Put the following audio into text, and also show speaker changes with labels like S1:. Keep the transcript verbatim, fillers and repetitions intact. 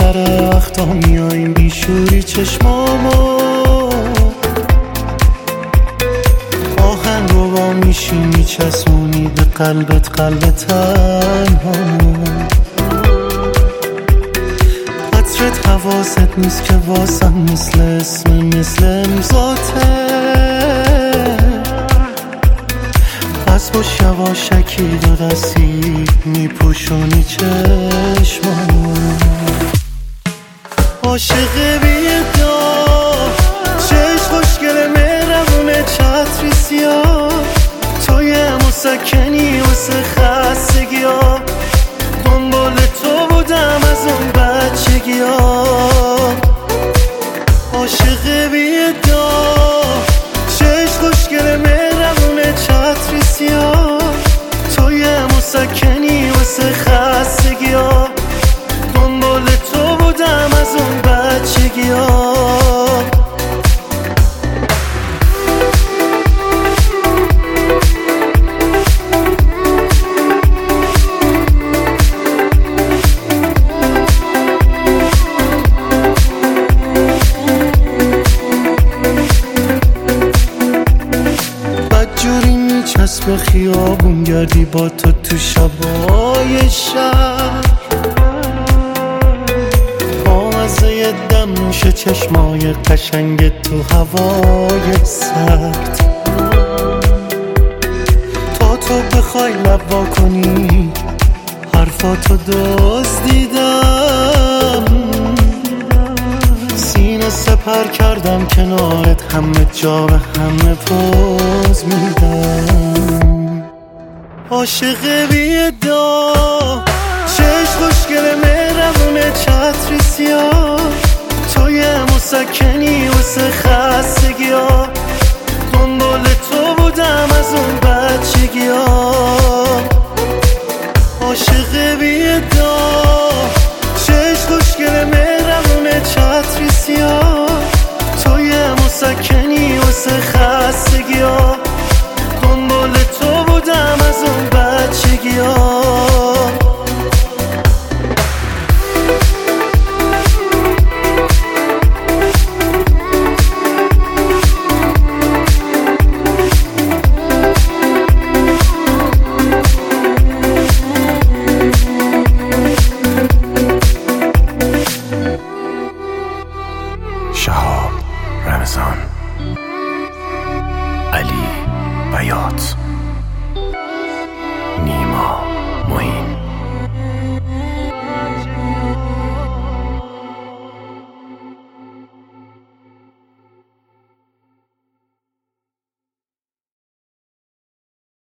S1: بیشتر وقتا میاییم بیشوری چشمامو آهنگ رو با میشی میچسونی به قلبت قلب تنهامو قطرت حواست نیست که واسم مثل اسم مثل امضاته از باش یواشکی دو دستی میپوشونی چشمامو عاشق بی‌ادعا چشم خوشگل مهربونه چتری سیاه توی مسکنی واسه خستگی‌ها دنبال تو بودم از اون بچگی‌ها عاشق بی‌ادعا چشم خوشگل مهربونه چتری سیاه توی مسکنی واسه خستگی‌ها دنبال تو بودم از اون بچگی‌ها بدجوری میچسب خیابون گردی با تو تو شبای شهر بامزه دم نوش چشمای قشنگ تو هوای سرد تا تو بخوای لب وا کنی حرفاتو دزدیدم سینه سپر کردم کنارت همه جا به همه پوز میدم عاشق بی‌ادعا چشم خوشگل مهربونه چتری سیاه توی مسکنی واسه خستگی‌ها دنبال تو بودم از اون بچگی‌ها عاشق بی‌ادعا چشم خوشگل مهربونه چتری سیاه توی مسکنی واسه خستگی‌ها دنبال تو بودم از اون بچگی‌ها
S2: شهاب رمضان علی بیات